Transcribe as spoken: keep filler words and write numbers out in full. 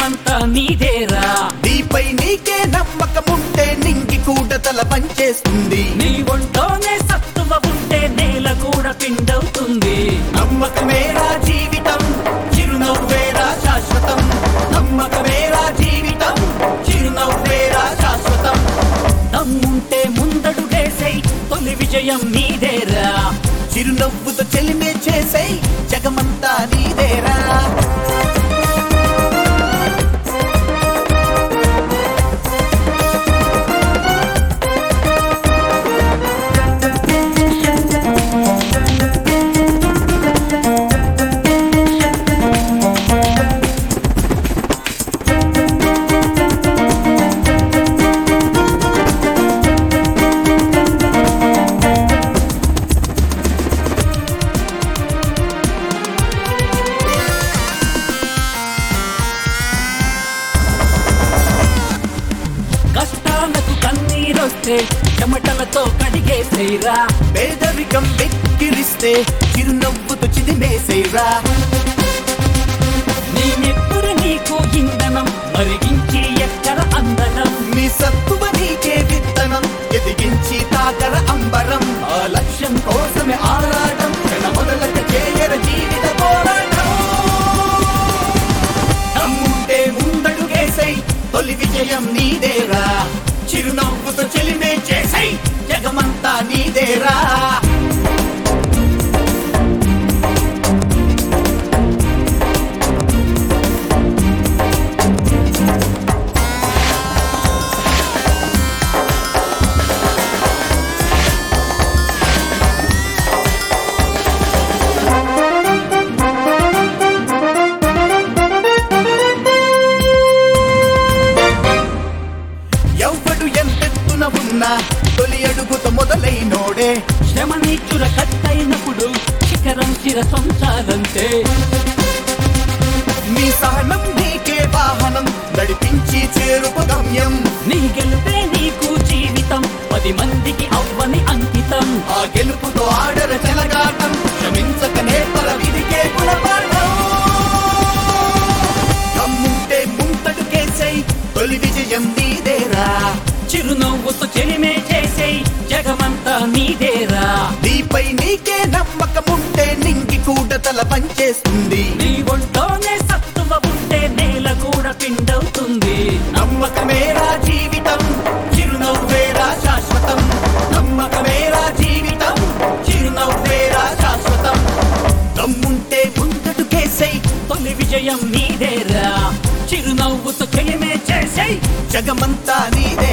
జగమంతా నీదేరా. నీపై నీకే నమ్మకముంటే నింగి కూడా తల పంచేస్తుంది. నీ ఒంటోనే సత్తువ ఉంటే నేల కూడా పిండవుతుంది. నమ్మకమేరా జీవితం, చిరునవ్వేరా శాశ్వతం. నమ్మకమేరా జీవితం, చిరునవ్వేరా శాశ్వతం. దమ్ముంటే ముందడుగేసై తొలి విజయం నీదేరా. చిరునవ్వుతో చెలిమే చేసై జగమంతా నీదేరా. కష్టాలకు కన్నీరొస్తే చెమటలతో కడిగేసేరా. పేదరికం వెక్కిరిస్తే చిరునవ్వుతో చిదిమేసేరా. నీ నెప్పురు నీకు ఇంధనం, మరిగించి ఎక్కర అందనం. నీ సత్తువ నీకే విత్తనం, ఎదిగించి తాకర అంబరం. ఆ లక్ష్యం కోసమే ఆరాటం, జన మొదలక చేయర జీవిత పోరాటం. దమ్ముంటే ముందడుగేసై తొలి విజయం నీదేరా. చిరునవ్వుతో చెలిమే చేసై జగమంతా నీదేరా. ఎవ్వడు ఎంతెత్తున ఉన్నా తొలి అడుగుతో మొదలైనోడే. శ్రమ నీచుర కట్టయినప్పుడు శిఖరం శిరసొంచాలంతే. నీ సహనం నీకే వాహనం, నడిపించి చేరుపు గమ్యం. నీ గెలుపే నీకు జీవితం, పది మందికి అవ్వని అంకితం. ఆ గెలుపుతో ఆడర చెలగాటం, క్షమించక నేర్పర విధికే గుణపాఠం. దమ్ముంటే ముంతడుకేసై తొలి విజయం నీదేరా. చిరునవ్వుతో చెలిమే చేసే జగమంతా నీదేరా. నీపై నీకే నమ్మకముంటే నింగి కూడా తల పంచేస్తుంది. నీ ఒంటోనే సత్తువ ఉంటే నేల కూడా పిండవుతుంది. నమ్మకమేరా జీవితం, చిరునవ్వేరా శాశ్వతం. నమ్మకమేరా జీవితం, చిరునవ్వేరా శాశ్వతం. దమ్ముంటే ముందడుకేసై తొలి విజయం నీదేరా. చిరునవ్వుతో చెలిమే చేసే జగమంతా నీదే.